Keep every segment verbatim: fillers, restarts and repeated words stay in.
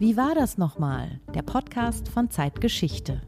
Wie war das nochmal? Der Podcast von Zeitgeschichte.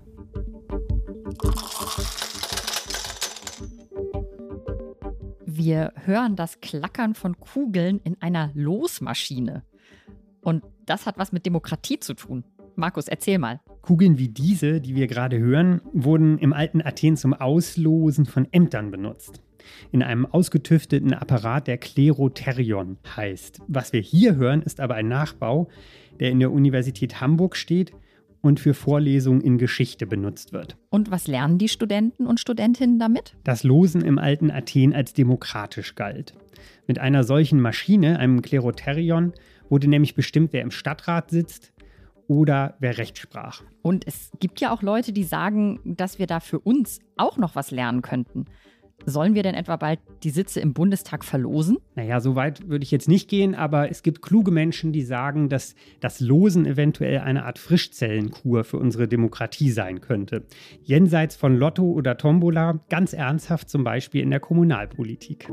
Wir hören das Klackern von Kugeln in einer Losmaschine. Und das hat was mit Demokratie zu tun. Markus, erzähl mal. Kugeln wie diese, die wir gerade hören, wurden im alten Athen zum Auslosen von Ämtern benutzt. In einem ausgetüfteten Apparat, der Klerotherion heißt. Was wir hier hören, ist aber ein Nachbau, der in der Universität Hamburg steht und für Vorlesungen in Geschichte benutzt wird. Und was lernen die Studenten und Studentinnen damit? Das Losen im alten Athen als demokratisch galt. Mit einer solchen Maschine, einem Klerotherion, wurde nämlich bestimmt, wer im Stadtrat sitzt oder wer Recht sprach. Und es gibt ja auch Leute, die sagen, dass wir da für uns auch noch was lernen könnten. Sollen wir denn etwa bald die Sitze im Bundestag verlosen? Naja, so weit würde ich jetzt nicht gehen, aber es gibt kluge Menschen, die sagen, dass das Losen eventuell eine Art Frischzellenkur für unsere Demokratie sein könnte. Jenseits von Lotto oder Tombola, ganz ernsthaft zum Beispiel in der Kommunalpolitik.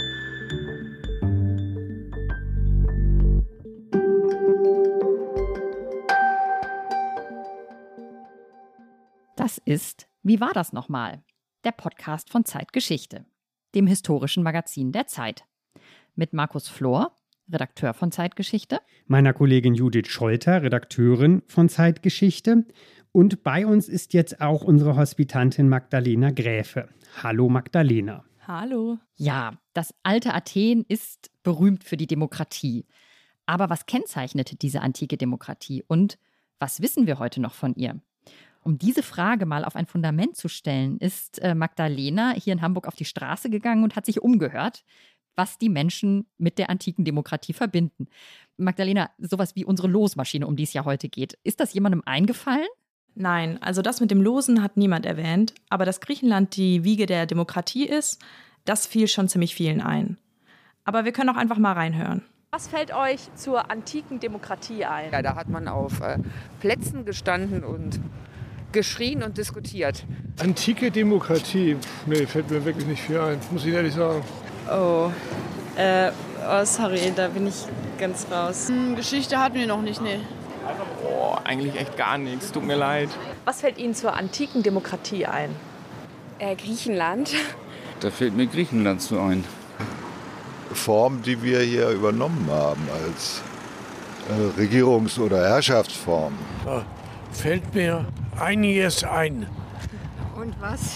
Das ist Wie war das nochmal? Der Podcast von Zeitgeschichte, dem historischen Magazin der Zeit. Mit Markus Flor, Redakteur von Zeitgeschichte. Meiner Kollegin Judith Scholter, Redakteurin von Zeitgeschichte. Und bei uns ist jetzt auch unsere Hospitantin Magdalena Gräfe. Hallo Magdalena. Hallo. Ja, das alte Athen ist berühmt für die Demokratie. Aber was kennzeichnete diese antike Demokratie und was wissen wir heute noch von ihr? Um diese Frage mal auf ein Fundament zu stellen, ist äh, Magdalena hier in Hamburg auf die Straße gegangen und hat sich umgehört, was die Menschen mit der antiken Demokratie verbinden. Magdalena, sowas wie unsere Losmaschine, um die es ja heute geht, ist das jemandem eingefallen? Nein, also das mit dem Losen hat niemand erwähnt. Aber dass Griechenland die Wiege der Demokratie ist, das fiel schon ziemlich vielen ein. Aber wir können auch einfach mal reinhören. Was fällt euch zur antiken Demokratie ein? Ja, da hat man auf äh, Plätzen gestanden und geschrien und diskutiert. Antike Demokratie? Nee, fällt mir wirklich nicht viel ein, muss ich ehrlich sagen. Oh, äh, oh sorry, da bin ich ganz raus. Hm, Geschichte hatten wir noch nicht, nee. Boah, eigentlich echt gar nichts, tut mir leid. Was fällt Ihnen zur antiken Demokratie ein? Äh, Griechenland. Da fällt mir Griechenland zu ein. Form, die wir hier übernommen haben als äh, Regierungs- oder Herrschaftsform. Da fällt mir einiges ein. Und was?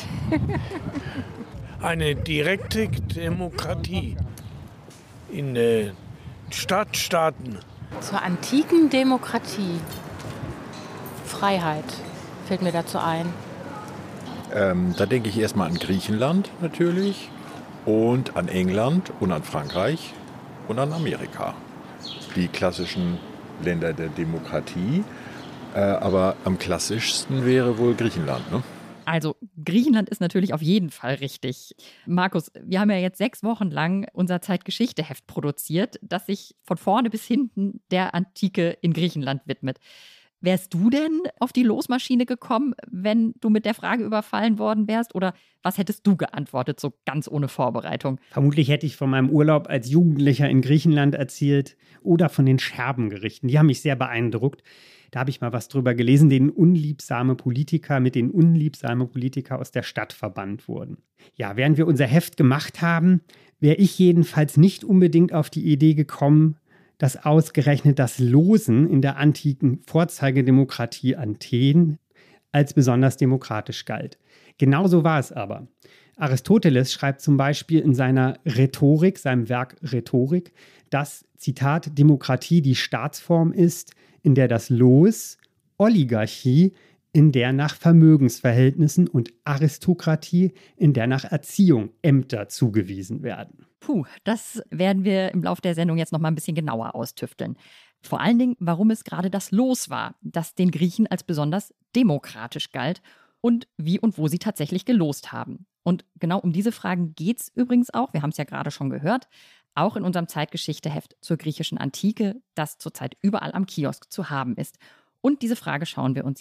Eine direkte Demokratie in äh, Stadtstaaten. Zur antiken Demokratie. Freiheit fällt mir dazu ein. Ähm, da denke ich erstmal an Griechenland natürlich und an England und an Frankreich und an Amerika. Die klassischen Länder der Demokratie. Äh, aber am klassischsten wäre wohl Griechenland, ne? Also Griechenland ist natürlich auf jeden Fall richtig. Markus, wir haben ja jetzt sechs Wochen lang unser Zeitgeschichte-Heft produziert, das sich von vorne bis hinten der Antike in Griechenland widmet. Wärst du denn auf die Losmaschine gekommen, wenn du mit der Frage überfallen worden wärst? Oder was hättest du geantwortet, so ganz ohne Vorbereitung? Vermutlich hätte ich von meinem Urlaub als Jugendlicher in Griechenland erzählt oder von den Scherbengerichten. Die haben mich sehr beeindruckt. Da habe ich mal was drüber gelesen, denen unliebsame Politiker, mit denen unliebsame Politiker aus der Stadt verbannt wurden. Ja, während wir unser Heft gemacht haben, wäre ich jedenfalls nicht unbedingt auf die Idee gekommen, dass ausgerechnet das Losen in der antiken Vorzeigedemokratie Athen als besonders demokratisch galt. Genauso war es aber. Aristoteles schreibt zum Beispiel in seiner Rhetorik, seinem Werk Rhetorik, dass, Zitat, Demokratie die Staatsform ist, in der das Los, Oligarchie, in der nach Vermögensverhältnissen und Aristokratie, in der nach Erziehung Ämter zugewiesen werden. Puh, das werden wir im Laufe der Sendung jetzt noch mal ein bisschen genauer austüfteln. Vor allen Dingen, warum es gerade das Los war, das den Griechen als besonders demokratisch galt und wie und wo sie tatsächlich gelost haben. Und genau um diese Fragen geht es übrigens auch, wir haben es ja gerade schon gehört, auch in unserem Zeitgeschichte-Heft zur griechischen Antike, das zurzeit überall am Kiosk zu haben ist. Und diese Frage schauen wir uns jetzt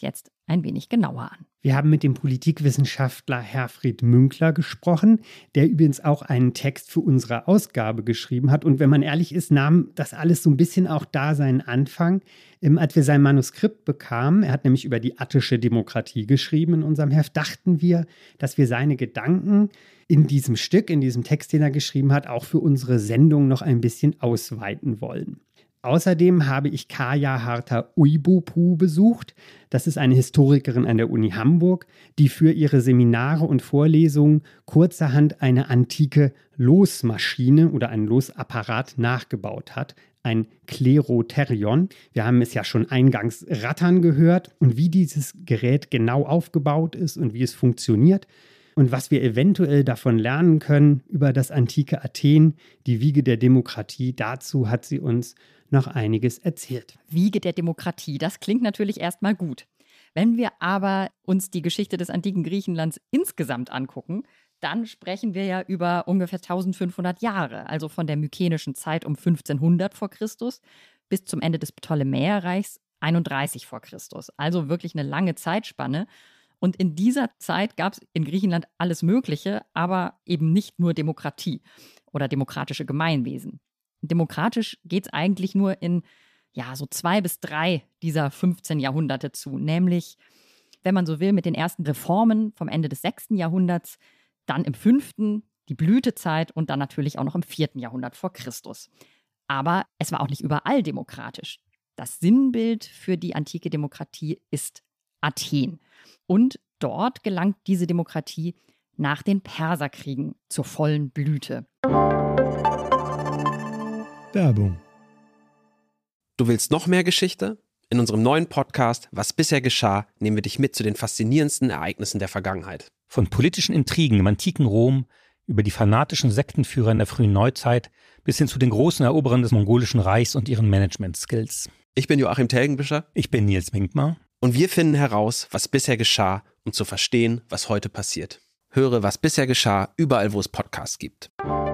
ein wenig genauer an. Wir haben mit dem Politikwissenschaftler Herfried Münkler gesprochen, der übrigens auch einen Text für unsere Ausgabe geschrieben hat. Und wenn man ehrlich ist, nahm das alles so ein bisschen auch da seinen Anfang, ähm, als wir sein Manuskript bekamen. Er hat nämlich über die attische Demokratie geschrieben in unserem Heft. Dachten wir, dass wir seine Gedanken in diesem Stück, in diesem Text, den er geschrieben hat, auch für unsere Sendung noch ein bisschen ausweiten wollen. Außerdem habe ich Kaya Harta-Uibopu besucht. Das ist eine Historikerin an der Uni Hamburg, die für ihre Seminare und Vorlesungen kurzerhand eine antike Losmaschine oder einen Losapparat nachgebaut hat. Ein Klerotherion. Wir haben es ja schon eingangs rattern gehört. Und wie dieses Gerät genau aufgebaut ist und wie es funktioniert und was wir eventuell davon lernen können über das antike Athen, die Wiege der Demokratie, dazu hat sie uns noch einiges erzählt. Wiege der Demokratie, das klingt natürlich erstmal gut. Wenn wir aber uns die Geschichte des antiken Griechenlands insgesamt angucken, dann sprechen wir ja über ungefähr eintausendfünfhundert Jahre, also von der mykenischen Zeit um fünfzehnhundert vor Christus bis zum Ende des Ptolemäerreichs einunddreißig vor Christus. Also wirklich eine lange Zeitspanne. Und in dieser Zeit gab es in Griechenland alles Mögliche, aber eben nicht nur Demokratie oder demokratische Gemeinwesen. Demokratisch geht es eigentlich nur in ja, so zwei bis drei dieser fünfzehn Jahrhunderte zu. Nämlich, wenn man so will, mit den ersten Reformen vom Ende des sechsten Jahrhunderts, dann im fünften die Blütezeit und dann natürlich auch noch im vierten Jahrhundert vor Christus. Aber es war auch nicht überall demokratisch. Das Sinnbild für die antike Demokratie ist Athen. Und dort gelangt diese Demokratie nach den Perserkriegen zur vollen Blüte. Werbung. Du willst noch mehr Geschichte? In unserem neuen Podcast Was bisher geschah, nehmen wir dich mit zu den faszinierendsten Ereignissen der Vergangenheit. Von politischen Intrigen im antiken Rom über die fanatischen Sektenführer in der frühen Neuzeit bis hin zu den großen Eroberern des mongolischen Reichs und ihren Management-Skills. Ich bin Joachim Telgenbischer. Ich bin Nils Minkmar. Und wir finden heraus, was bisher geschah, um zu verstehen, was heute passiert. Höre, was bisher geschah, überall, wo es Podcasts gibt.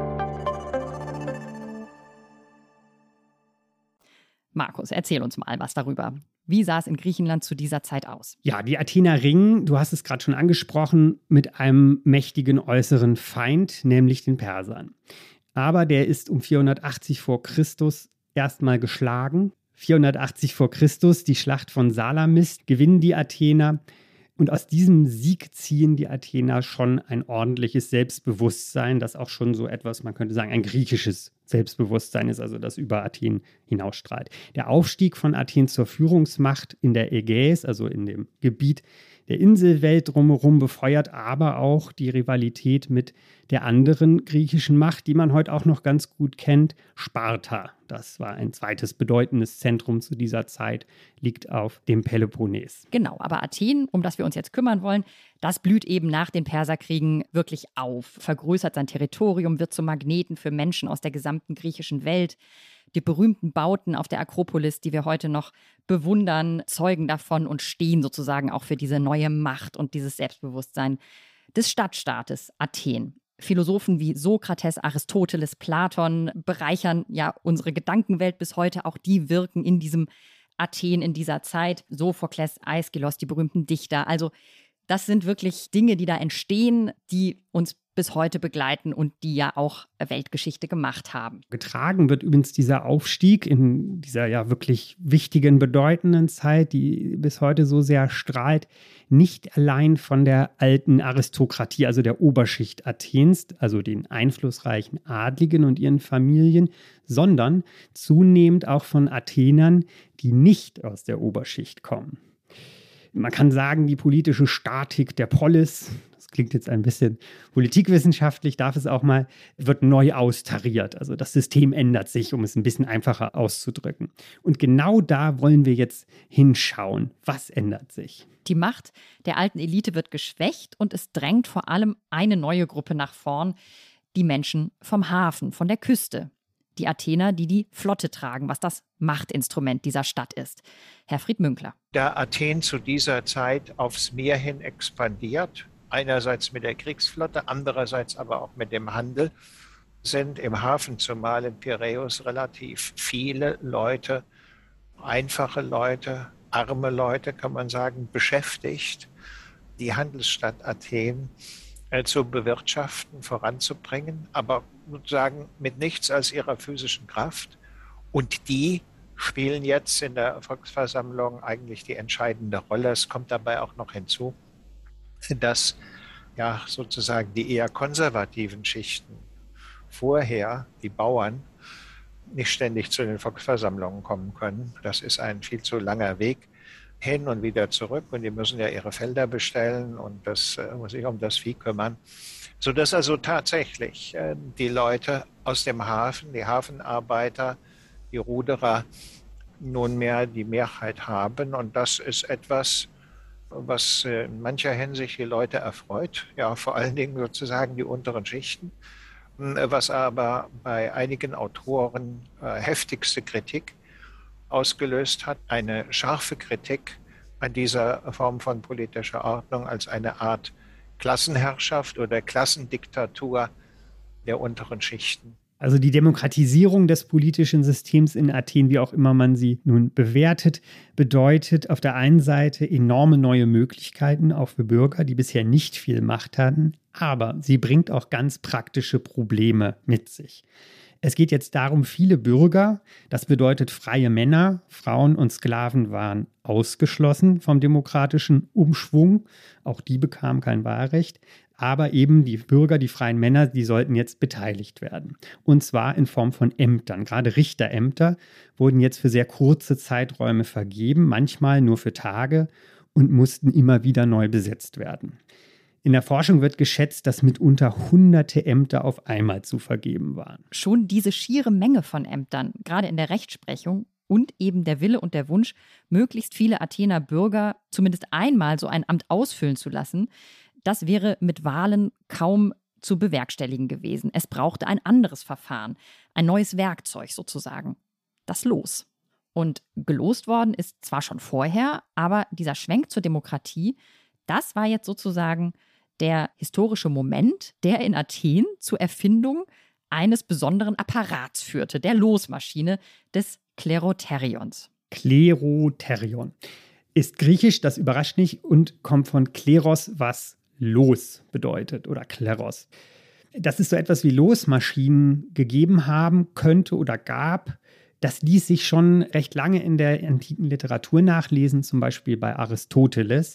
Markus, erzähl uns mal was darüber. Wie sah es in Griechenland zu dieser Zeit aus? Ja, die Athener ringen, du hast es gerade schon angesprochen, mit einem mächtigen äußeren Feind, nämlich den Persern. Aber der ist um vierhundertachtzig vor Christus erstmal geschlagen. vierhundertachtzig vor Christus, die Schlacht von Salamis, gewinnen die Athener. Und aus diesem Sieg ziehen die Athener schon ein ordentliches Selbstbewusstsein, das auch schon so etwas, man könnte sagen, ein griechisches Selbstbewusstsein ist, also das über Athen hinausstrahlt. Der Aufstieg von Athen zur Führungsmacht in der Ägäis, also in dem Gebiet der Inselwelt drumherum, befeuert aber auch die Rivalität mit der anderen griechischen Macht, die man heute auch noch ganz gut kennt, Sparta. Das war ein zweites bedeutendes Zentrum zu dieser Zeit, liegt auf dem Peloponnes. Genau, aber Athen, um das wir uns jetzt kümmern wollen, das blüht eben nach den Perserkriegen wirklich auf, vergrößert sein Territorium, wird zum Magneten für Menschen aus der gesamten griechischen Welt. Die berühmten Bauten auf der Akropolis, die wir heute noch bewundern, zeugen davon und stehen sozusagen auch für diese neue Macht und dieses Selbstbewusstsein des Stadtstaates Athen. Philosophen wie Sokrates, Aristoteles, Platon bereichern ja unsere Gedankenwelt bis heute. Auch die wirken in diesem Athen in dieser Zeit. Sophokles, Aeschylus, die berühmten Dichter. Also das sind wirklich Dinge, die da entstehen, die uns bis heute begleiten und die ja auch Weltgeschichte gemacht haben. Getragen wird übrigens dieser Aufstieg in dieser ja wirklich wichtigen, bedeutenden Zeit, die bis heute so sehr strahlt, nicht allein von der alten Aristokratie, also der Oberschicht Athens, also den einflussreichen Adligen und ihren Familien, sondern zunehmend auch von Athenern, die nicht aus der Oberschicht kommen. Man kann sagen, die politische Statik der Polis, das klingt jetzt ein bisschen politikwissenschaftlich, darf es auch mal, wird neu austariert. Also das System ändert sich, um es ein bisschen einfacher auszudrücken. Und genau da wollen wir jetzt hinschauen. Was ändert sich? Die Macht der alten Elite wird geschwächt und es drängt vor allem eine neue Gruppe nach vorn, die Menschen vom Hafen, von der Küste. Die Athener, die die Flotte tragen, was das Machtinstrument dieser Stadt ist. Herfried Münkler. Da Athen zu dieser Zeit aufs Meer hin expandiert, einerseits mit der Kriegsflotte, andererseits aber auch mit dem Handel, sind im Hafen, zumal in Piräus, relativ viele Leute, einfache Leute, arme Leute, kann man sagen, beschäftigt, die Handelsstadt Athen äh, zu bewirtschaften, voranzubringen, aber sozusagen mit nichts als ihrer physischen Kraft. Und die spielen jetzt in der Volksversammlung eigentlich die entscheidende Rolle. Es kommt dabei auch noch hinzu, dass ja sozusagen die eher konservativen Schichten vorher, die Bauern, nicht ständig zu den Volksversammlungen kommen können. Das ist ein viel zu langer Weg hin und wieder zurück und die müssen ja ihre Felder bestellen und das äh, muss sich um das Vieh kümmern. Sodass also tatsächlich äh, die Leute aus dem Hafen, die Hafenarbeiter, die Ruderer nunmehr die Mehrheit haben und das ist etwas, was äh, in mancher Hinsicht die Leute erfreut, ja vor allen Dingen sozusagen die unteren Schichten. Was aber bei einigen Autoren äh, heftigste Kritik ausgelöst hat, eine scharfe Kritik an dieser Form von politischer Ordnung als eine Art Klassenherrschaft oder Klassendiktatur der unteren Schichten. Also die Demokratisierung des politischen Systems in Athen, wie auch immer man sie nun bewertet, bedeutet auf der einen Seite enorme neue Möglichkeiten, auch für Bürger, die bisher nicht viel Macht hatten, aber sie bringt auch ganz praktische Probleme mit sich. Es geht jetzt darum, viele Bürger, das bedeutet freie Männer, Frauen und Sklaven waren ausgeschlossen vom demokratischen Umschwung, auch die bekamen kein Wahlrecht. Aber eben die Bürger, die freien Männer, die sollten jetzt beteiligt werden. Und zwar in Form von Ämtern. Gerade Richterämter wurden jetzt für sehr kurze Zeiträume vergeben, manchmal nur für Tage und mussten immer wieder neu besetzt werden. In der Forschung wird geschätzt, dass mitunter hunderte Ämter auf einmal zu vergeben waren. Schon diese schiere Menge von Ämtern, gerade in der Rechtsprechung, und eben der Wille und der Wunsch, möglichst viele Athener Bürger zumindest einmal so ein Amt ausfüllen zu lassen, das wäre mit Wahlen kaum zu bewerkstelligen gewesen. Es brauchte ein anderes Verfahren, ein neues Werkzeug sozusagen, das Los. Und gelost worden ist zwar schon vorher, aber dieser Schwenk zur Demokratie, das war jetzt sozusagen der historische Moment, der in Athen zur Erfindung eines besonderen Apparats führte, der Losmaschine des Kleroterions. Kleroterion ist griechisch, das überrascht nicht, und kommt von Kleros, was Los bedeutet, oder Kleros. Dass es so etwas wie Losmaschinen gegeben haben könnte oder gab, das ließ sich schon recht lange in der antiken Literatur nachlesen, zum Beispiel bei Aristoteles.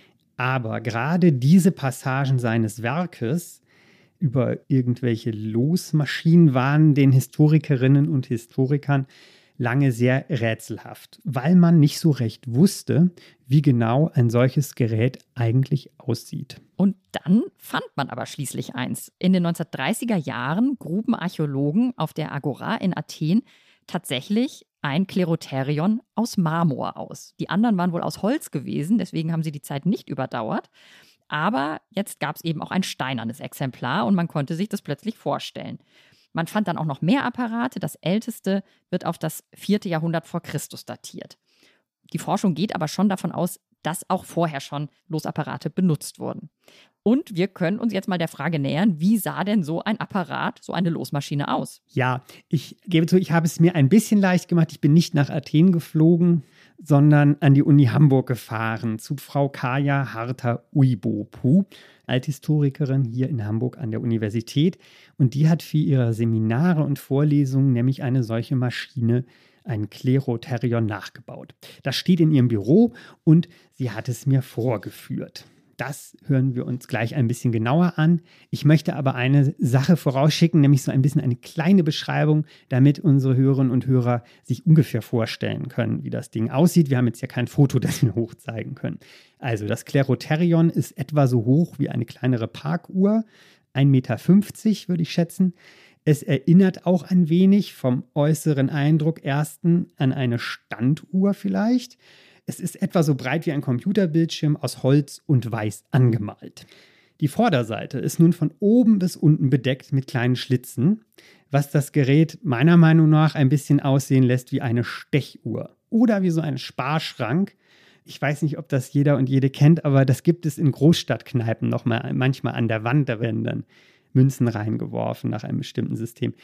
Aber gerade diese Passagen seines Werkes über irgendwelche Losmaschinen waren den Historikerinnen und Historikern lange sehr rätselhaft, weil man nicht so recht wusste, wie genau ein solches Gerät eigentlich aussieht. Und dann fand man aber schließlich eins. In den neunzehnhundertdreißiger Jahren gruben Archäologen auf der Agora in Athen tatsächlich ein Kleroterion aus Marmor aus. Die anderen waren wohl aus Holz gewesen, deswegen haben sie die Zeit nicht überdauert. Aber jetzt gab es eben auch ein steinernes Exemplar und man konnte sich das plötzlich vorstellen. Man fand dann auch noch mehr Apparate. Das älteste wird auf das vierte Jahrhundert vor Christus datiert. Die Forschung geht aber schon davon aus, dass auch vorher schon Losapparate benutzt wurden. Und wir können uns jetzt mal der Frage nähern, wie sah denn so ein Apparat, so eine Losmaschine aus? Ja, ich gebe zu, ich habe es mir ein bisschen leicht gemacht. Ich bin nicht nach Athen geflogen, sondern an die Uni Hamburg gefahren, zu Frau Kaya Harta-Uibopu, Althistorikerin hier in Hamburg an der Universität. Und die hat für ihre Seminare und Vorlesungen nämlich eine solche Maschine, ein Kleroterion, nachgebaut. Das steht in ihrem Büro und sie hat es mir vorgeführt. Das hören wir uns gleich ein bisschen genauer an. Ich möchte aber eine Sache vorausschicken, nämlich so ein bisschen eine kleine Beschreibung, damit unsere Hörerinnen und Hörer sich ungefähr vorstellen können, wie das Ding aussieht. Wir haben jetzt ja kein Foto, das wir hochzeigen können. Also das Kleroterion ist etwa so hoch wie eine kleinere Parkuhr, ein Meter fünfzig würde ich schätzen. Es erinnert auch ein wenig vom äußeren Eindruck ersten an eine Standuhr vielleicht. Es ist etwa so breit wie ein Computerbildschirm, aus Holz und weiß angemalt. Die Vorderseite ist nun von oben bis unten bedeckt mit kleinen Schlitzen, was das Gerät meiner Meinung nach ein bisschen aussehen lässt wie eine Stechuhr oder wie so ein Sparschrank. Ich weiß nicht, ob das jeder und jede kennt, aber das gibt es in Großstadtkneipen noch mal manchmal an der Wand. Da werden dann Münzen reingeworfen nach einem bestimmten System.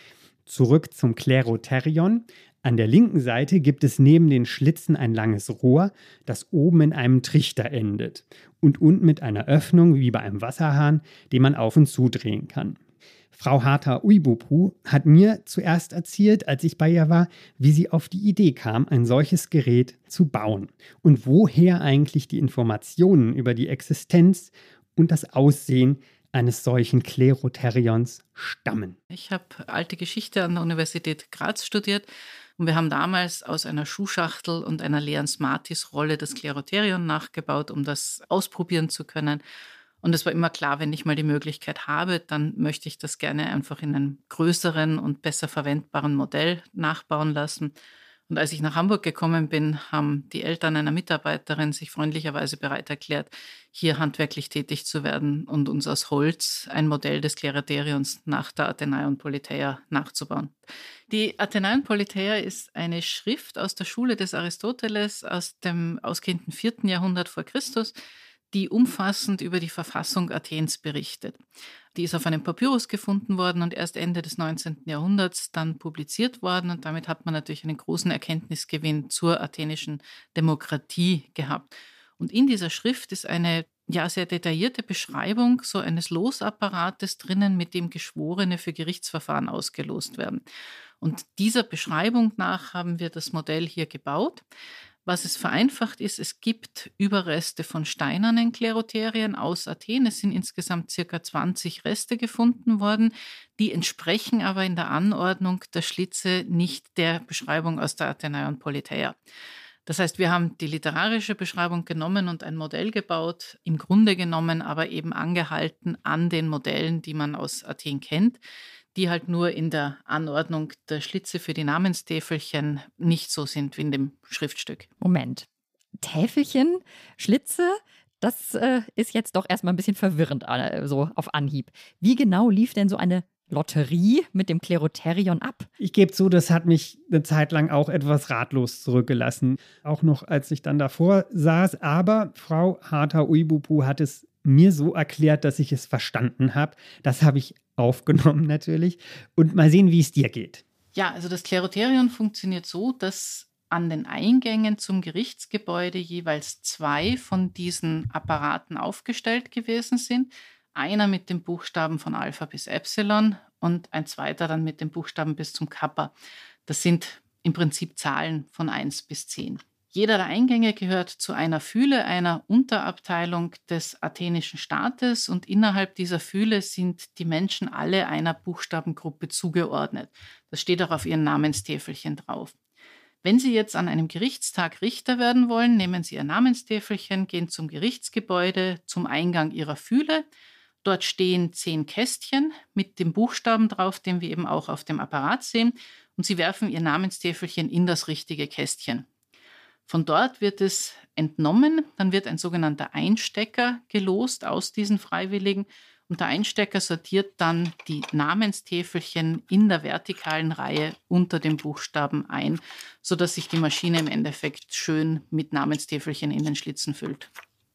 Zurück zum Klerotherion. An der linken Seite gibt es neben den Schlitzen ein langes Rohr, das oben in einem Trichter endet und unten mit einer Öffnung wie bei einem Wasserhahn, den man auf und zudrehen kann. Frau Harta-Uibopu hat mir zuerst erzählt, als ich bei ihr war, wie sie auf die Idee kam, ein solches Gerät zu bauen und woher eigentlich die Informationen über die Existenz und das Aussehen eines solchen Klerotherions stammen. Ich habe alte Geschichte an der Universität Graz studiert und wir haben damals aus einer Schuhschachtel und einer leeren Smarties-Rolle das Klerotherion nachgebaut, um das ausprobieren zu können. Und es war immer klar, wenn ich mal die Möglichkeit habe, dann möchte ich das gerne einfach in einem größeren und besser verwendbaren Modell nachbauen lassen. Und als ich nach Hamburg gekommen bin, haben die Eltern einer Mitarbeiterin sich freundlicherweise bereit erklärt, hier handwerklich tätig zu werden und uns aus Holz ein Modell des Klerotherions nach der Athenaion Politeia nachzubauen. Die Athenaion Politeia ist eine Schrift aus der Schule des Aristoteles aus dem ausgehenden vierten Jahrhundert vor Christus, die umfassend über die Verfassung Athens berichtet. Die ist auf einem Papyrus gefunden worden und erst Ende des neunzehnten Jahrhunderts dann publiziert worden. Und damit hat man natürlich einen großen Erkenntnisgewinn zur athenischen Demokratie gehabt. Und in dieser Schrift ist eine ja, sehr detaillierte Beschreibung so eines Losapparates drinnen, mit dem Geschworene für Gerichtsverfahren ausgelost werden. Und dieser Beschreibung nach haben wir das Modell hier gebaut. Was es vereinfacht ist, es gibt Überreste von steinernen Kleroterien aus Athen. Es sind insgesamt circa zwanzig Reste gefunden worden. Die entsprechen aber in der Anordnung der Schlitze nicht der Beschreibung aus der Athenaion Politeia. Das heißt, wir haben die literarische Beschreibung genommen und ein Modell gebaut, im Grunde genommen aber eben angehalten an den Modellen, die man aus Athen kennt, die halt nur in der Anordnung der Schlitze für die Namenstäfelchen nicht so sind wie in dem Schriftstück. Moment. Täfelchen, Schlitze, das äh, ist jetzt doch erstmal ein bisschen verwirrend, äh, so auf Anhieb. Wie genau lief denn so eine Lotterie mit dem Klerotherion ab? Ich gebe zu, das hat mich eine Zeit lang auch etwas ratlos zurückgelassen. Auch noch, als ich dann davor saß. Aber Frau Harta-Uibopu hat es mir so erklärt, dass ich es verstanden habe. Das habe ich aufgenommen natürlich. Und mal sehen, wie es dir geht. Ja, also das Klerotherion funktioniert so, dass an den Eingängen zum Gerichtsgebäude jeweils zwei von diesen Apparaten aufgestellt gewesen sind. Einer mit dem Buchstaben von Alpha bis Epsilon und ein zweiter dann mit dem Buchstaben bis zum Kappa. Das sind im Prinzip Zahlen von eins bis zehn. Jeder der Eingänge gehört zu einer Fühle, einer Unterabteilung des athenischen Staates, und innerhalb dieser Fühle sind die Menschen alle einer Buchstabengruppe zugeordnet. Das steht auch auf ihren Namenstäfelchen drauf. Wenn Sie jetzt an einem Gerichtstag Richter werden wollen, nehmen Sie Ihr Namenstäfelchen, gehen zum Gerichtsgebäude, zum Eingang Ihrer Fühle. Dort stehen zehn Kästchen mit dem Buchstaben drauf, den wir eben auch auf dem Apparat sehen, und Sie werfen Ihr Namenstäfelchen in das richtige Kästchen. Von dort wird es entnommen, dann wird ein sogenannter Einstecker gelost aus diesen Freiwilligen, und der Einstecker sortiert dann die Namenstäfelchen in der vertikalen Reihe unter dem Buchstaben ein, sodass sich die Maschine im Endeffekt schön mit Namenstäfelchen in den Schlitzen füllt.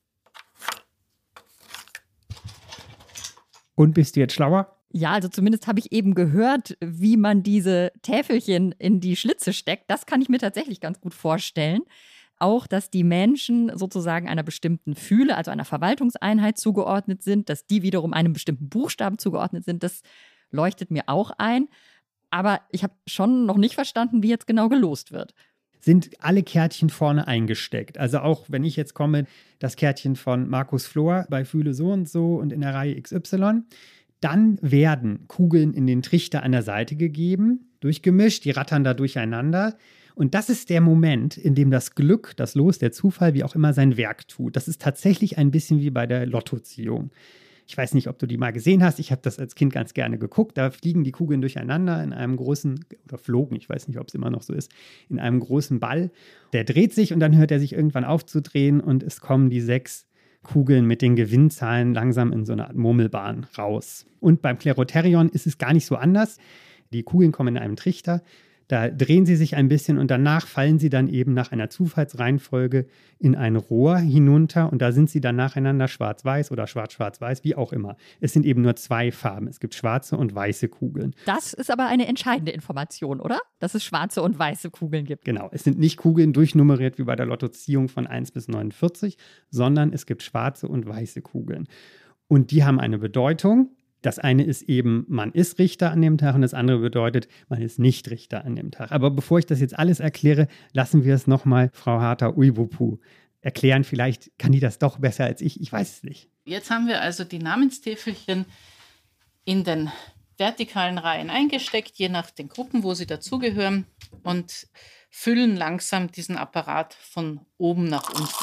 Und bist du jetzt schlauer? Ja, also zumindest habe ich eben gehört, wie man diese Täfelchen in die Schlitze steckt. Das kann ich mir tatsächlich ganz gut vorstellen. Auch, dass die Menschen sozusagen einer bestimmten Fühle, also einer Verwaltungseinheit zugeordnet sind, dass die wiederum einem bestimmten Buchstaben zugeordnet sind, das leuchtet mir auch ein. Aber ich habe schon noch nicht verstanden, wie jetzt genau gelost wird. Sind alle Kärtchen vorne eingesteckt. Also auch, wenn ich jetzt komme, das Kärtchen von Markus Flor bei Fühle so und so und in der Reihe X Y, dann werden Kugeln in den Trichter an der Seite gegeben, durchgemischt, die rattern da durcheinander. Und das ist der Moment, in dem das Glück, das Los, der Zufall, wie auch immer, sein Werk tut. Das ist tatsächlich ein bisschen wie bei der Lottoziehung. Ich weiß nicht, ob du die mal gesehen hast. Ich habe das als Kind ganz gerne geguckt. Da fliegen die Kugeln durcheinander in einem großen, oder flogen, ich weiß nicht, ob es immer noch so ist, in einem großen Ball. Der dreht sich und dann hört er sich irgendwann aufzudrehen und es kommen die sechs Kugeln mit den Gewinnzahlen langsam in so eine Art Murmelbahn raus. Und beim Klerotherion ist es gar nicht so anders. Die Kugeln kommen in einem Trichter. Da drehen sie sich ein bisschen und danach fallen sie dann eben nach einer Zufallsreihenfolge in ein Rohr hinunter und da sind sie dann nacheinander schwarz-weiß oder schwarz-schwarz-weiß, wie auch immer. Es sind eben nur zwei Farben. Es gibt schwarze und weiße Kugeln. Das ist aber eine entscheidende Information, oder? Dass es schwarze und weiße Kugeln gibt. Genau, es sind nicht Kugeln durchnummeriert wie bei der Lottoziehung von eins bis neunundvierzig, sondern es gibt schwarze und weiße Kugeln. Und die haben eine Bedeutung. Das eine ist eben, man ist Richter an dem Tag und das andere bedeutet, man ist nicht Richter an dem Tag. Aber bevor ich das jetzt alles erkläre, lassen wir es nochmal Frau Harter-Uibopu erklären. Vielleicht kann die das doch besser als ich, ich weiß es nicht. Jetzt haben wir also die Namenstäfelchen in den vertikalen Reihen eingesteckt, je nach den Gruppen, wo sie dazugehören und füllen langsam diesen Apparat von oben nach unten.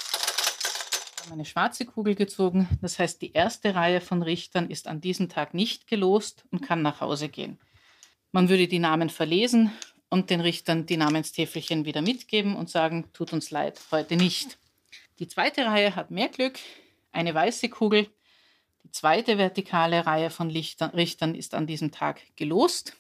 Eine schwarze Kugel gezogen. Das heißt, die erste Reihe von Richtern ist an diesem Tag nicht gelost und kann nach Hause gehen. Man würde die Namen verlesen und den Richtern die Namenstäfelchen wieder mitgeben und sagen, tut uns leid, heute nicht. Die zweite Reihe hat mehr Glück, eine weiße Kugel. Die zweite vertikale Reihe von Lichter, Richtern ist an diesem Tag gelost.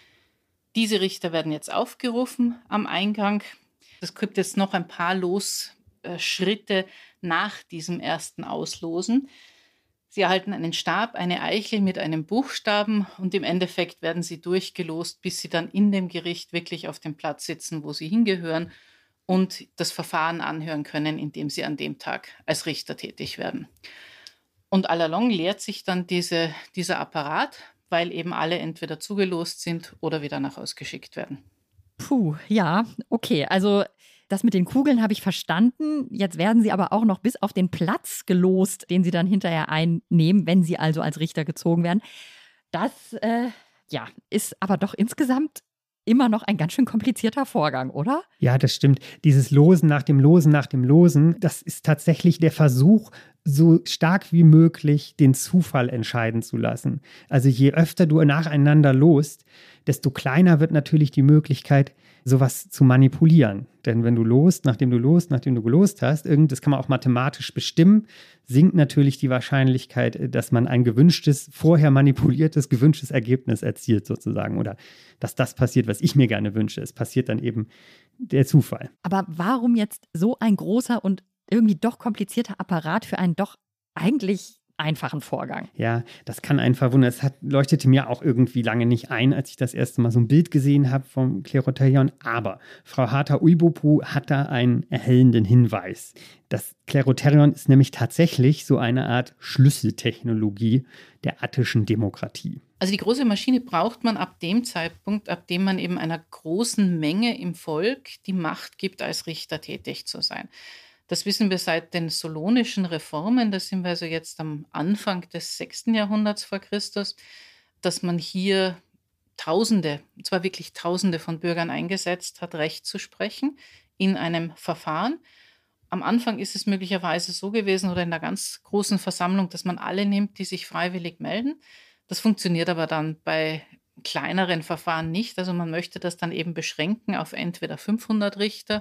Diese Richter werden jetzt aufgerufen am Eingang. Es gibt jetzt noch ein paar Losschritte nach diesem ersten Auslosen. Sie erhalten einen Stab, eine Eichel mit einem Buchstaben und im Endeffekt werden sie durchgelost, bis sie dann in dem Gericht wirklich auf dem Platz sitzen, wo sie hingehören und das Verfahren anhören können, in dem sie an dem Tag als Richter tätig werden. Und allalong leert sich dann diese, dieser Apparat, weil eben alle entweder zugelost sind oder wieder nach Hause geschickt werden. Puh, ja, okay, also das mit den Kugeln habe ich verstanden. Jetzt werden sie aber auch noch bis auf den Platz gelost, den sie dann hinterher einnehmen, wenn sie also als Richter gezogen werden. Das, äh, ja, ist aber doch insgesamt immer noch ein ganz schön komplizierter Vorgang, oder? Ja, das stimmt. Dieses Losen nach dem Losen nach dem Losen, das ist tatsächlich der Versuch, so stark wie möglich den Zufall entscheiden zu lassen. Also je öfter du nacheinander lost, desto kleiner wird natürlich die Möglichkeit, sowas zu manipulieren. Denn wenn du lost, nachdem du lost, nachdem du gelost hast, irgend, das kann man auch mathematisch bestimmen, sinkt natürlich die Wahrscheinlichkeit, dass man ein gewünschtes, vorher manipuliertes, gewünschtes Ergebnis erzielt sozusagen. Oder dass das passiert, was ich mir gerne wünsche. Es passiert dann eben der Zufall. Aber warum jetzt so ein großer und irgendwie doch komplizierter Apparat für einen doch eigentlich einfachen Vorgang? Ja, das kann einen verwundern. Es hat, leuchtete mir auch irgendwie lange nicht ein, als ich das erste Mal so ein Bild gesehen habe vom Kleroterion. Aber Frau Harter-Uibopu hat da einen erhellenden Hinweis. Das Kleroterion ist nämlich tatsächlich so eine Art Schlüsseltechnologie der attischen Demokratie. Also die große Maschine braucht man ab dem Zeitpunkt, ab dem man eben einer großen Menge im Volk die Macht gibt, als Richter tätig zu sein. Das wissen wir seit den solonischen Reformen, da sind wir also jetzt am Anfang des sechsten Jahrhunderts vor Christus, dass man hier Tausende, und zwar wirklich Tausende von Bürgern eingesetzt hat, Recht zu sprechen in einem Verfahren. Am Anfang ist es möglicherweise so gewesen oder in einer ganz großen Versammlung, dass man alle nimmt, die sich freiwillig melden. Das funktioniert aber dann bei kleineren Verfahren nicht. Also man möchte das dann eben beschränken auf entweder fünfhundert Richter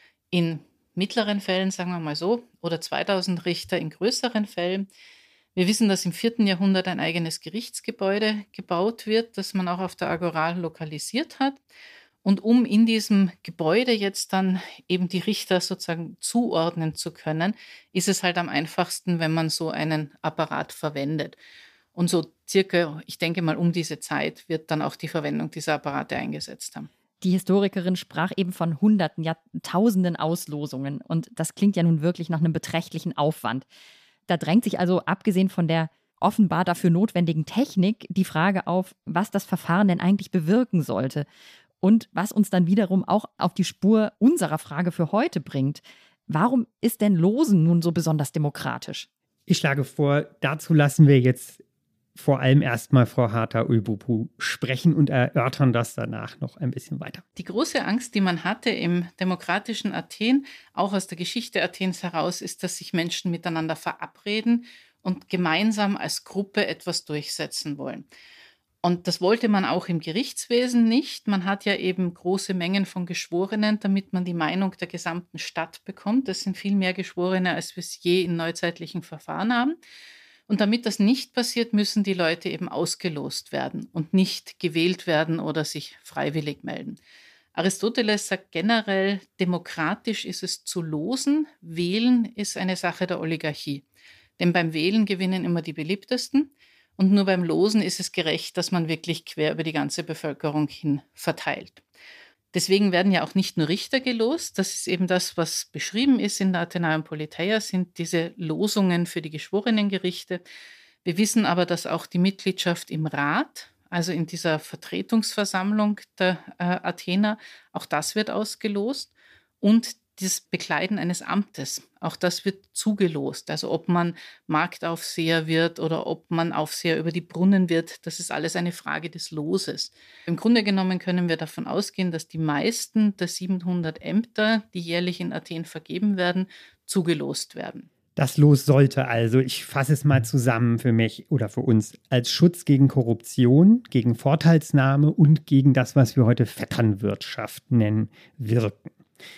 in mittleren Fällen, sagen wir mal so, oder zweitausend Richter in größeren Fällen. Wir wissen, dass im vierten Jahrhundert ein eigenes Gerichtsgebäude gebaut wird, das man auch auf der Agora lokalisiert hat. Und um in diesem Gebäude jetzt dann eben die Richter sozusagen zuordnen zu können, ist es halt am einfachsten, wenn man so einen Apparat verwendet. Und so circa, ich denke mal, um diese Zeit wird dann auch die Verwendung dieser Apparate eingesetzt haben. Die Historikerin sprach eben von Hunderten, ja Tausenden Auslosungen. Und das klingt ja nun wirklich nach einem beträchtlichen Aufwand. Da drängt sich also, abgesehen von der offenbar dafür notwendigen Technik, die Frage auf, was das Verfahren denn eigentlich bewirken sollte. Und was uns dann wiederum auch auf die Spur unserer Frage für heute bringt. Warum ist denn Losen nun so besonders demokratisch? Ich schlage vor, dazu lassen wir jetzt vor allem erstmal Frau Harter-Uibopu sprechen und erörtern das danach noch ein bisschen weiter. Die große Angst, die man hatte im demokratischen Athen, auch aus der Geschichte Athens heraus, ist, dass sich Menschen miteinander verabreden und gemeinsam als Gruppe etwas durchsetzen wollen. Und das wollte man auch im Gerichtswesen nicht. Man hat ja eben große Mengen von Geschworenen, damit man die Meinung der gesamten Stadt bekommt. Das sind viel mehr Geschworene, als wir es je in neuzeitlichen Verfahren haben. Und damit das nicht passiert, müssen die Leute eben ausgelost werden und nicht gewählt werden oder sich freiwillig melden. Aristoteles sagt generell, demokratisch ist es zu losen, wählen ist eine Sache der Oligarchie. Denn beim Wählen gewinnen immer die Beliebtesten und nur beim Losen ist es gerecht, dass man wirklich quer über die ganze Bevölkerung hin verteilt. Deswegen werden ja auch nicht nur Richter gelost, das ist eben das, was beschrieben ist in der Athenaeum Politeia, sind diese Losungen für die Geschworenengerichte. Wir wissen aber, dass auch die Mitgliedschaft im Rat, also in dieser Vertretungsversammlung der äh, Athener, auch das wird ausgelost und das Bekleiden eines Amtes, auch das wird zugelost. Also ob man Marktaufseher wird oder ob man Aufseher über die Brunnen wird, das ist alles eine Frage des Loses. Im Grunde genommen können wir davon ausgehen, dass die meisten der siebenhundert Ämter, die jährlich in Athen vergeben werden, zugelost werden. Das Los sollte also, ich fasse es mal zusammen für mich oder für uns, als Schutz gegen Korruption, gegen Vorteilsnahme und gegen das, was wir heute Vetternwirtschaft nennen, wirken.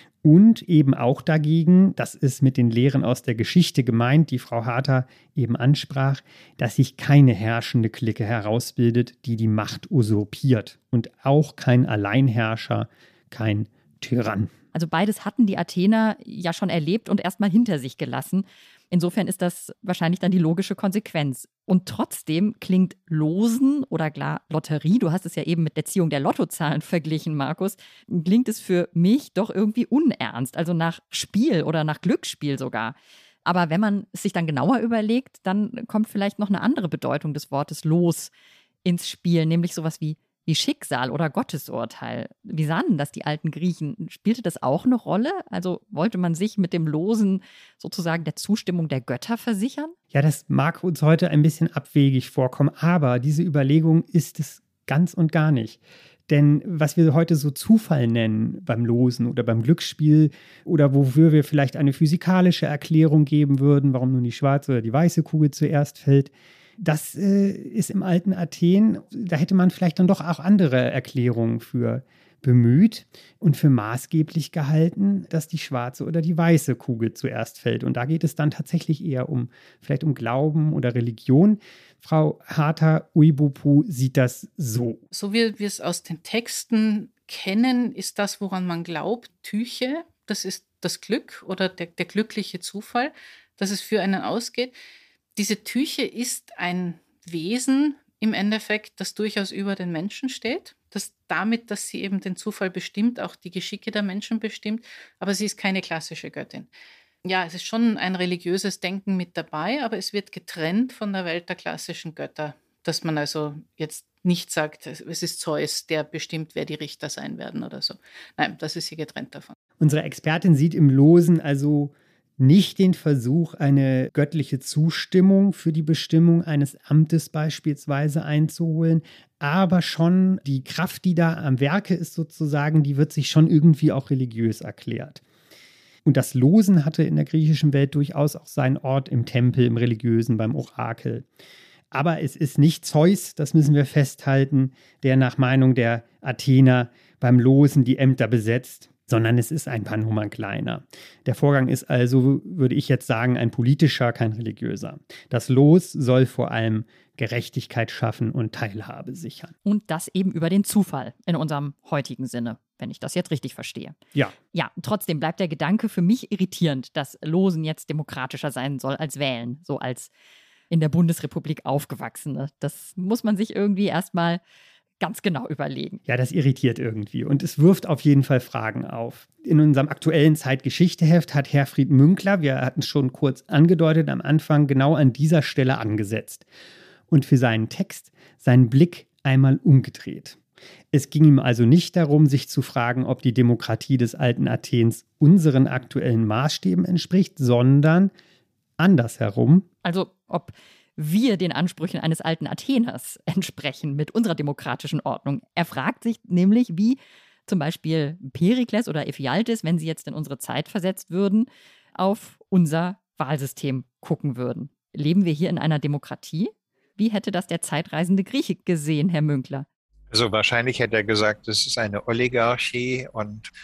Und eben auch dagegen, das ist mit den Lehren aus der Geschichte gemeint, die Frau Harter eben ansprach, dass sich keine herrschende Clique herausbildet, die die Macht usurpiert. Und auch kein Alleinherrscher, kein Tyrann. Also beides hatten die Athener ja schon erlebt und erstmal hinter sich gelassen. Insofern ist das wahrscheinlich dann die logische Konsequenz. Und trotzdem klingt Losen oder klar Lotterie, du hast es ja eben mit der Ziehung der Lottozahlen verglichen, Markus, klingt es für mich doch irgendwie unernst, also nach Spiel oder nach Glücksspiel sogar. Aber wenn man es sich dann genauer überlegt, dann kommt vielleicht noch eine andere Bedeutung des Wortes Los ins Spiel, nämlich sowas wie wie Schicksal oder Gottesurteil. Wie sahen denn das die alten Griechen? Spielte das auch eine Rolle? Also wollte man sich mit dem Losen sozusagen der Zustimmung der Götter versichern? Ja, das mag uns heute ein bisschen abwegig vorkommen, aber diese Überlegung ist es ganz und gar nicht. Denn was wir heute so Zufall nennen beim Losen oder beim Glücksspiel oder wofür wir vielleicht eine physikalische Erklärung geben würden, warum nun die schwarze oder die weiße Kugel zuerst fällt, das äh, ist im alten Athen, da hätte man vielleicht dann doch auch andere Erklärungen für bemüht und für maßgeblich gehalten, dass die schwarze oder die weiße Kugel zuerst fällt. Und da geht es dann tatsächlich eher um, vielleicht um Glauben oder Religion. Frau Harter Uibopu sieht das so. So wie wir es aus den Texten kennen, ist das, woran man glaubt, Tyche, das ist das Glück oder der, der glückliche Zufall, dass es für einen ausgeht. Diese Tyche ist ein Wesen im Endeffekt, das durchaus über den Menschen steht, das damit, dass sie eben den Zufall bestimmt, auch die Geschicke der Menschen bestimmt, aber sie ist keine klassische Göttin. Ja, es ist schon ein religiöses Denken mit dabei, aber es wird getrennt von der Welt der klassischen Götter, dass man also jetzt nicht sagt, es ist Zeus, der bestimmt, wer die Richter sein werden oder so. Nein, das ist hier getrennt davon. Unsere Expertin sieht im Losen also nicht den Versuch, eine göttliche Zustimmung für die Bestimmung eines Amtes beispielsweise einzuholen, aber schon die Kraft, die da am Werke ist sozusagen, die wird sich schon irgendwie auch religiös erklärt. Und das Losen hatte in der griechischen Welt durchaus auch seinen Ort im Tempel, im Religiösen, beim Orakel. Aber es ist nicht Zeus, das müssen wir festhalten, der nach Meinung der Athener beim Losen die Ämter besetzt, sondern es ist ein paar Nummern kleiner. Der Vorgang ist also, würde ich jetzt sagen, ein politischer, kein religiöser. Das Los soll vor allem Gerechtigkeit schaffen und Teilhabe sichern. Und das eben über den Zufall in unserem heutigen Sinne, wenn ich das jetzt richtig verstehe. Ja. Ja, trotzdem bleibt der Gedanke für mich irritierend, dass Losen jetzt demokratischer sein soll als Wählen, so als in der Bundesrepublik Aufgewachsene. Das muss man sich irgendwie erstmal ganz genau überlegen. Ja, das irritiert irgendwie und es wirft auf jeden Fall Fragen auf. In unserem aktuellen Zeitgeschichteheft hat Herfried Münkler, wir hatten es schon kurz angedeutet am Anfang, genau an dieser Stelle angesetzt und für seinen Text seinen Blick einmal umgedreht. Es ging ihm also nicht darum, sich zu fragen, ob die Demokratie des alten Athens unseren aktuellen Maßstäben entspricht, sondern andersherum. Also ob wir den Ansprüchen eines alten Atheners entsprechen mit unserer demokratischen Ordnung. Er fragt sich nämlich, wie zum Beispiel Perikles oder Ephialtes, wenn sie jetzt in unsere Zeit versetzt würden, auf unser Wahlsystem gucken würden. Leben wir hier in einer Demokratie? Wie hätte das der zeitreisende Grieche gesehen, Herr Münkler? Also wahrscheinlich hätte er gesagt, das ist eine Oligarchie und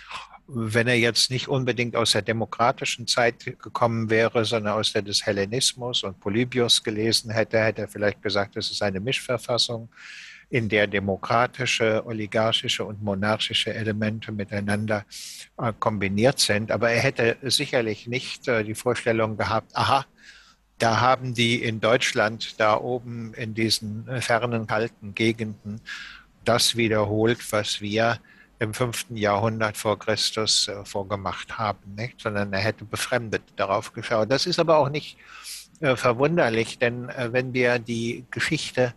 wenn er jetzt nicht unbedingt aus der demokratischen Zeit gekommen wäre, sondern aus der des Hellenismus und Polybios gelesen hätte, hätte er vielleicht gesagt, es ist eine Mischverfassung, in der demokratische, oligarchische und monarchische Elemente miteinander äh, kombiniert sind. Aber er hätte sicherlich nicht äh, die Vorstellung gehabt, aha, da haben die in Deutschland, da oben in diesen fernen, kalten Gegenden, das wiederholt, was wir im fünften Jahrhundert vor Christus äh, vorgemacht haben, nicht? Sondern er hätte befremdet darauf geschaut. Das ist aber auch nicht äh, verwunderlich, denn äh, wenn wir die Geschichte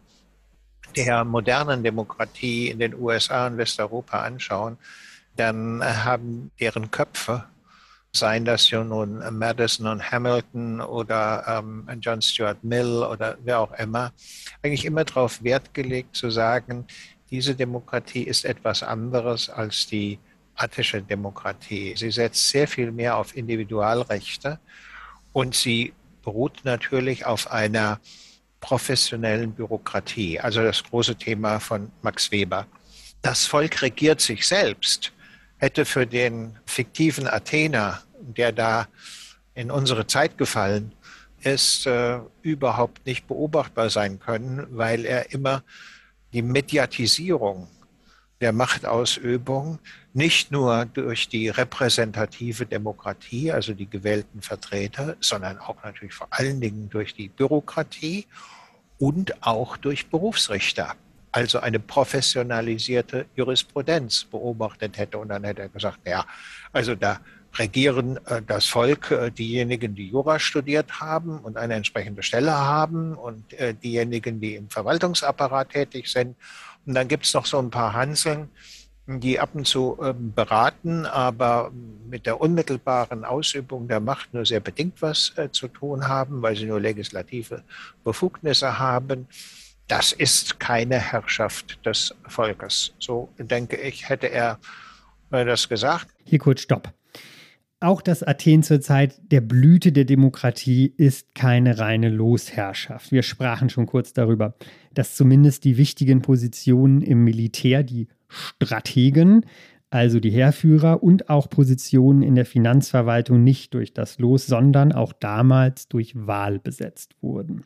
der modernen Demokratie in den U S A und Westeuropa anschauen, dann haben deren Köpfe, seien das ja nun Madison und Hamilton oder ähm, John Stuart Mill oder wer auch immer, eigentlich immer darauf Wert gelegt zu sagen, diese Demokratie ist etwas anderes als die attische Demokratie. Sie setzt sehr viel mehr auf Individualrechte und sie beruht natürlich auf einer professionellen Bürokratie, also das große Thema von Max Weber. Das Volk regiert sich selbst, hätte für den fiktiven Athener, der da in unsere Zeit gefallen ist, äh, überhaupt nicht beobachtbar sein können, weil er immer die Mediatisierung der Machtausübung nicht nur durch die repräsentative Demokratie, also die gewählten Vertreter, sondern auch natürlich vor allen Dingen durch die Bürokratie und auch durch Berufsrichter, also eine professionalisierte Jurisprudenz beobachtet hätte. Und dann hätte er gesagt, ja, also da regieren äh, das Volk äh, diejenigen, die Jura studiert haben und eine entsprechende Stelle haben und äh, diejenigen, die im Verwaltungsapparat tätig sind. Und dann gibt es noch so ein paar Hanseln, die ab und zu äh, beraten, aber mit der unmittelbaren Ausübung der Macht nur sehr bedingt was äh, zu tun haben, weil sie nur legislative Befugnisse haben. Das ist keine Herrschaft des Volkes. So denke ich, hätte er äh, das gesagt. Hier kurz Stopp. Auch das Athen zur Zeit der Blüte der Demokratie ist keine reine Losherrschaft. Wir sprachen schon kurz darüber, dass zumindest die wichtigen Positionen im Militär, die Strategen, also die Heerführer, und auch Positionen in der Finanzverwaltung nicht durch das Los, sondern auch damals durch Wahl besetzt wurden.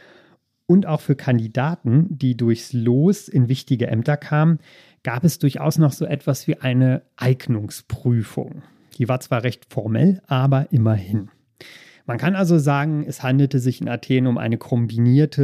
Und auch für Kandidaten, die durchs Los in wichtige Ämter kamen, gab es durchaus noch so etwas wie eine Eignungsprüfung. Die war zwar recht formell, aber immerhin. Man kann also sagen, es handelte sich in Athen um eine kombinierte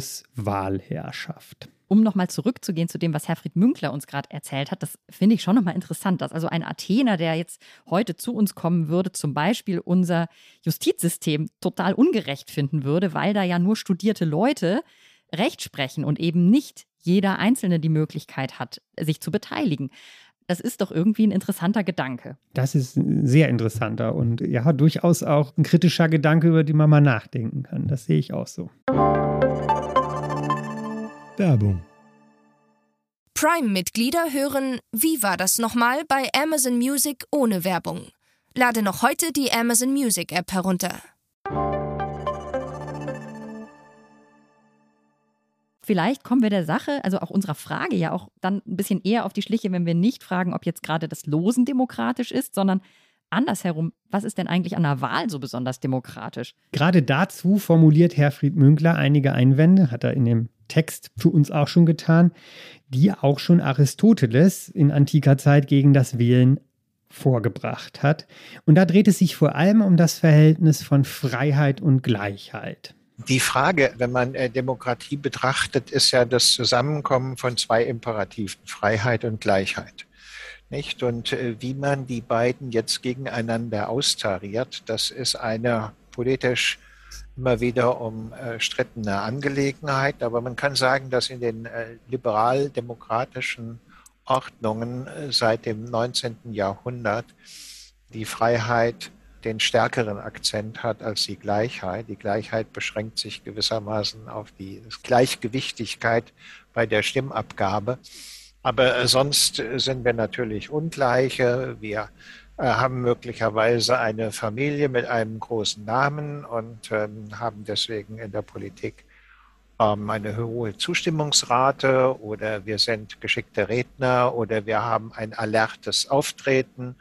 Los-Wahlherrschaft. Um nochmal zurückzugehen zu dem, was Herfried Münkler uns gerade erzählt hat, das finde ich schon nochmal interessant, dass also ein Athener, der jetzt heute zu uns kommen würde, zum Beispiel unser Justizsystem total ungerecht finden würde, weil da ja nur studierte Leute Recht sprechen und eben nicht jeder Einzelne die Möglichkeit hat, sich zu beteiligen. Das ist doch irgendwie ein interessanter Gedanke. Das ist ein sehr interessanter und ja, durchaus auch ein kritischer Gedanke, über den man mal nachdenken kann. Das sehe ich auch so. Werbung. Prime-Mitglieder hören Wie war das nochmal bei Amazon Music ohne Werbung. Lade noch heute die Amazon Music App herunter. Vielleicht kommen wir der Sache, also auch unserer Frage ja auch dann ein bisschen eher auf die Schliche, wenn wir nicht fragen, ob jetzt gerade das Losen demokratisch ist, sondern andersherum, was ist denn eigentlich an der Wahl so besonders demokratisch? Gerade dazu formuliert Herfried Münkler einige Einwände, hat er in dem Text für uns auch schon getan, die auch schon Aristoteles in antiker Zeit gegen das Wählen vorgebracht hat. Und da dreht es sich vor allem um das Verhältnis von Freiheit und Gleichheit. Die Frage, wenn man äh, Demokratie betrachtet, ist ja das Zusammenkommen von zwei Imperativen, Freiheit und Gleichheit. Nicht? Und äh, wie man die beiden jetzt gegeneinander austariert, das ist eine politisch immer wieder umstrittene Angelegenheit. Aber man kann sagen, dass in den äh, liberal-demokratischen Ordnungen äh, seit dem neunzehnten Jahrhundert die Freiheit den stärkeren Akzent hat als die Gleichheit. Die Gleichheit beschränkt sich gewissermaßen auf die Gleichgewichtigkeit bei der Stimmabgabe. Aber sonst sind wir natürlich Ungleiche. Wir äh, haben möglicherweise eine Familie mit einem großen Namen und ähm, haben deswegen in der Politik ähm, eine hohe Zustimmungsrate, oder wir sind geschickte Redner, oder wir haben ein alertes Auftreten,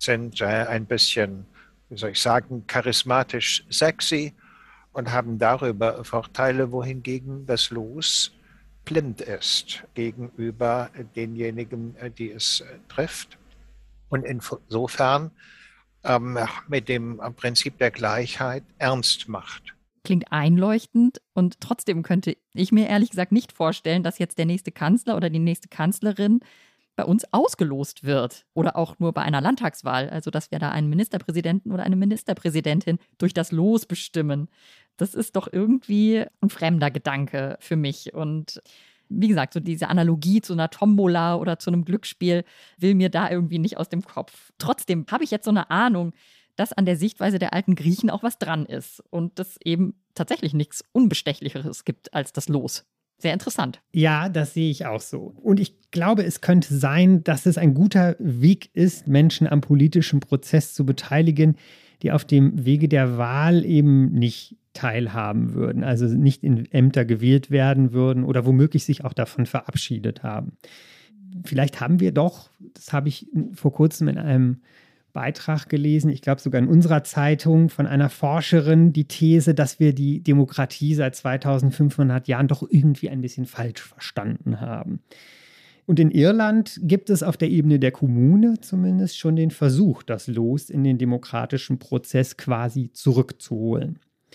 sind äh, ein bisschen, wie soll ich sagen, charismatisch sexy und haben darüber Vorteile, wohingegen das Los blind ist gegenüber denjenigen, die es trifft. Und insofern ähm, mit dem Prinzip der Gleichheit ernst macht. Klingt einleuchtend und trotzdem könnte ich mir ehrlich gesagt nicht vorstellen, dass jetzt der nächste Kanzler oder die nächste Kanzlerin bei uns ausgelost wird oder auch nur bei einer Landtagswahl, also dass wir da einen Ministerpräsidenten oder eine Ministerpräsidentin durch das Los bestimmen. Das ist doch irgendwie ein fremder Gedanke für mich und wie gesagt, so diese Analogie zu einer Tombola oder zu einem Glücksspiel will mir da irgendwie nicht aus dem Kopf. Trotzdem habe ich jetzt so eine Ahnung, dass an der Sichtweise der alten Griechen auch was dran ist und dass eben tatsächlich nichts Unbestechlicheres gibt als das Los. Sehr interessant. Ja, das sehe ich auch so. Und ich glaube, es könnte sein, dass es ein guter Weg ist, Menschen am politischen Prozess zu beteiligen, die auf dem Wege der Wahl eben nicht teilhaben würden, also nicht in Ämter gewählt werden würden oder womöglich sich auch davon verabschiedet haben. Vielleicht haben wir doch, das habe ich vor kurzem in einem Beitrag gelesen, ich glaube sogar in unserer Zeitung von einer Forscherin, die These, dass wir die Demokratie seit zweitausendfünfhundert Jahren doch irgendwie ein bisschen falsch verstanden haben. Und in Irland gibt es auf der Ebene der Kommune zumindest schon den Versuch, das Los in den demokratischen Prozess quasi zurückzuholen.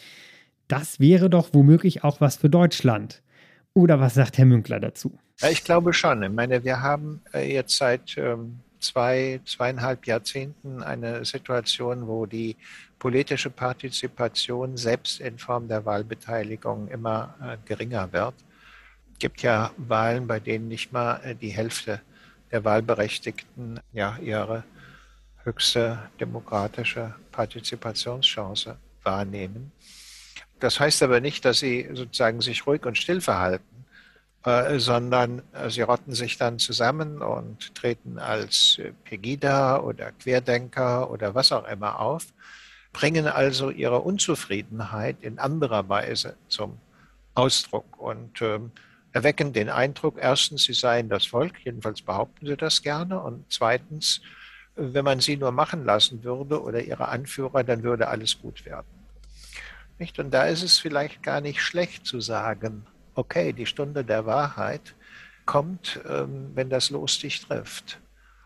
Das wäre doch womöglich auch was für Deutschland. Oder was sagt Herr Münkler dazu? Ja, ich glaube schon. Ich meine, wir haben jetzt seit ähm, zwei, zweieinhalb Jahrzehnten eine Situation, wo die politische Partizipation selbst in Form der Wahlbeteiligung immer äh, geringer wird. Es gibt ja Wahlen, bei denen nicht mal äh, die Hälfte der Wahlberechtigten ja, ihre höchste demokratische Partizipationschance wahrnehmen. Das heißt aber nicht, dass sie sozusagen sich ruhig und still verhalten, äh, sondern äh, sie rotten sich dann zusammen und treten als äh, Pegida oder Querdenker oder was auch immer auf, bringen also ihre Unzufriedenheit in anderer Weise zum Ausdruck und äh, erwecken den Eindruck, erstens, sie seien das Volk, jedenfalls behaupten sie das gerne, und zweitens, wenn man sie nur machen lassen würde oder ihre Anführer, dann würde alles gut werden. Nicht? Und da ist es vielleicht gar nicht schlecht zu sagen, okay, die Stunde der Wahrheit kommt, ähm, wenn das Los dich trifft.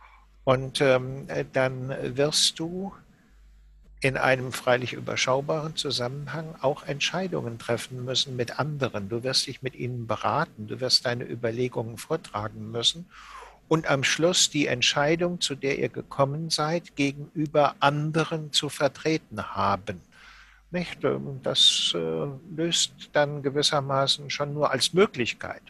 Und ähm, dann wirst du in einem freilich überschaubaren Zusammenhang auch Entscheidungen treffen müssen mit anderen. Du wirst dich mit ihnen beraten, du wirst deine Überlegungen vortragen müssen und am Schluss die Entscheidung, zu der ihr gekommen seid, gegenüber anderen zu vertreten haben. Nicht? Das äh, löst dann gewissermaßen schon nur als Möglichkeit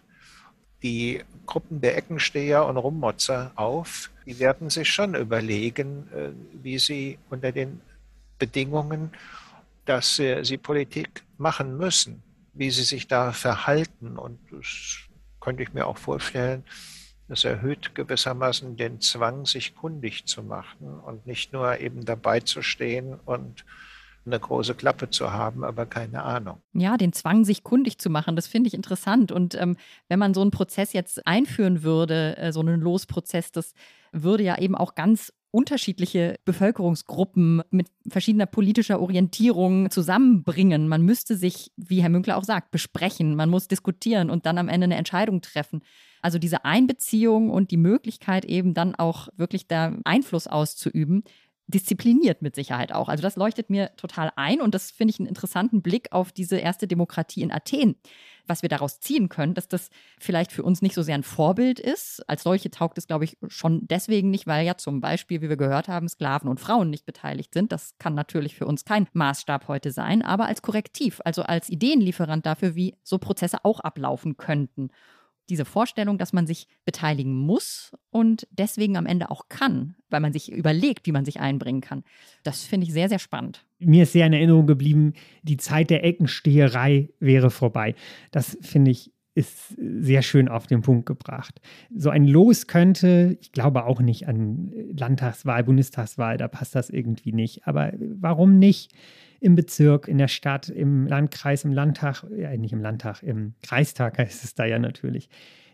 die Gruppen der Eckensteher und Rummotzer auf. Die werden sich schon überlegen, äh, wie sie unter den Bedingungen, dass äh, sie Politik machen müssen, wie sie sich da verhalten. Und das könnte ich mir auch vorstellen, das erhöht gewissermaßen den Zwang, sich kundig zu machen und nicht nur eben dabei zu stehen und eine große Klappe zu haben, aber keine Ahnung. Ja, den Zwang, sich kundig zu machen, das finde ich interessant. Und ähm, wenn man so einen Prozess jetzt einführen würde, äh, so einen Losprozess, das würde ja eben auch ganz unterschiedliche Bevölkerungsgruppen mit verschiedener politischer Orientierung zusammenbringen. Man müsste sich, wie Herr Münkler auch sagt, besprechen. Man muss diskutieren und dann am Ende eine Entscheidung treffen. Also diese Einbeziehung und die Möglichkeit eben dann auch wirklich da Einfluss auszuüben, diszipliniert mit Sicherheit auch. Also das leuchtet mir total ein und das finde ich einen interessanten Blick auf diese erste Demokratie in Athen. Was wir daraus ziehen können, dass das vielleicht für uns nicht so sehr ein Vorbild ist. Als solche taugt es, glaube ich, schon deswegen nicht, weil ja zum Beispiel, wie wir gehört haben, Sklaven und Frauen nicht beteiligt sind. Das kann natürlich für uns kein Maßstab heute sein, aber als Korrektiv, also als Ideenlieferant dafür, wie so Prozesse auch ablaufen könnten. Diese Vorstellung, dass man sich beteiligen muss und deswegen am Ende auch kann, weil man sich überlegt, wie man sich einbringen kann. Das finde ich sehr, sehr spannend. Mir ist sehr in Erinnerung geblieben, die Zeit der Eckensteherei wäre vorbei. Das finde ich ist sehr schön auf den Punkt gebracht. So ein Los könnte, ich glaube auch nicht an Landtagswahl, Bundestagswahl, da passt das irgendwie nicht. Aber warum nicht im Bezirk, in der Stadt, im Landkreis, im Landtag, ja nicht im Landtag, im Kreistag heißt es da ja natürlich,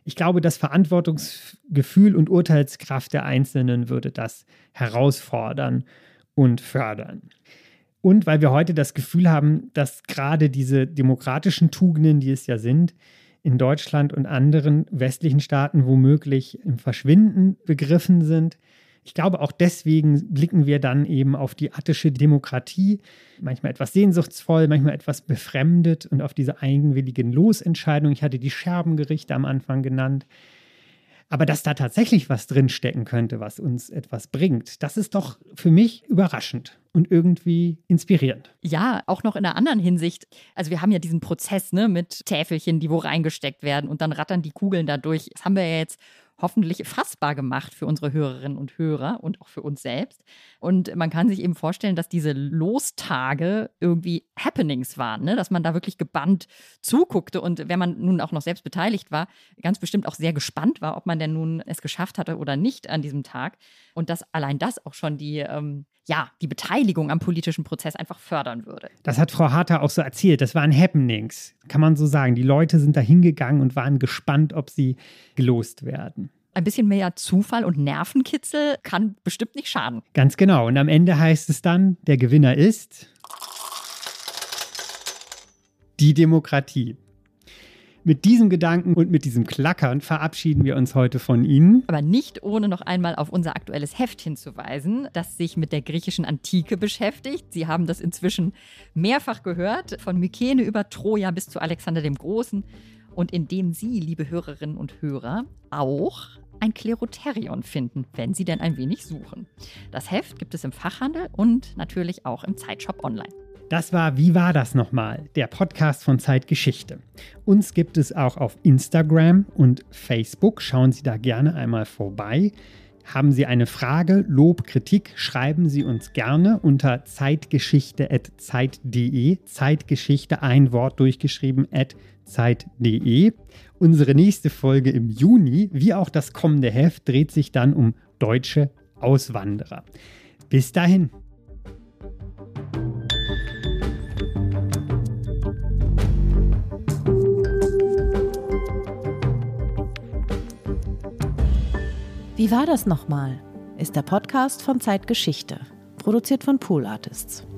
Ich glaube, das Verantwortungsgefühl und Urteilskraft der Einzelnen würde das herausfordern und fördern. Und weil wir heute das Gefühl haben, dass gerade diese demokratischen Tugenden, die es ja sind, in Deutschland und anderen westlichen Staaten womöglich im Verschwinden begriffen sind. Ich glaube, auch deswegen blicken wir dann eben auf die attische Demokratie, manchmal etwas sehnsuchtsvoll, manchmal etwas befremdet und auf diese eigenwilligen Losentscheidungen. Ich hatte die Scherbengerichte am Anfang genannt. Aber dass da tatsächlich was drinstecken könnte, was uns etwas bringt, das ist doch für mich überraschend und irgendwie inspirierend. Ja, auch noch in einer anderen Hinsicht. Also wir haben ja diesen Prozess, ne, mit Täfelchen, die wo reingesteckt werden und dann rattern die Kugeln da durch. Das haben wir ja jetzt hoffentlich fassbar gemacht für unsere Hörerinnen und Hörer und auch für uns selbst. Und man kann sich eben vorstellen, dass diese Lostage irgendwie Happenings waren, ne? Dass man da wirklich gebannt zuguckte und wenn man nun auch noch selbst beteiligt war, ganz bestimmt auch sehr gespannt war, ob man denn nun es geschafft hatte oder nicht an diesem Tag. Und dass allein das auch schon die, ähm, ja, die Beteiligung am politischen Prozess einfach fördern würde. Das hat Frau Harter auch so erzählt. Das waren Happenings, kann man so sagen. Die Leute sind da hingegangen und waren gespannt, ob sie gelost werden. Ein bisschen mehr Zufall und Nervenkitzel kann bestimmt nicht schaden. Ganz genau. Und am Ende heißt es dann, der Gewinner ist die Demokratie. Mit diesem Gedanken und mit diesem Klackern verabschieden wir uns heute von Ihnen. Aber nicht ohne noch einmal auf unser aktuelles Heft hinzuweisen, das sich mit der griechischen Antike beschäftigt. Sie haben das inzwischen mehrfach gehört, von Mykene über Troja bis zu Alexander dem Großen. Und in dem Sie, liebe Hörerinnen und Hörer, auch ein Kleroterion finden, wenn Sie denn ein wenig suchen. Das Heft gibt es im Fachhandel und natürlich auch im Zeitshop online. Das war Wie war das nochmal? Der Podcast von Zeitgeschichte. Uns gibt es auch auf Instagram und Facebook. Schauen Sie da gerne einmal vorbei. Haben Sie eine Frage, Lob, Kritik, schreiben Sie uns gerne unter zeitgeschichte at zeit punkt de. Zeitgeschichte, ein Wort durchgeschrieben, at zeit punkt de. Unsere nächste Folge im Juni, wie auch das kommende Heft, dreht sich dann um deutsche Auswanderer. Bis dahin. Wie war das nochmal? Ist der Podcast von Zeitgeschichte, produziert von Pool Artists.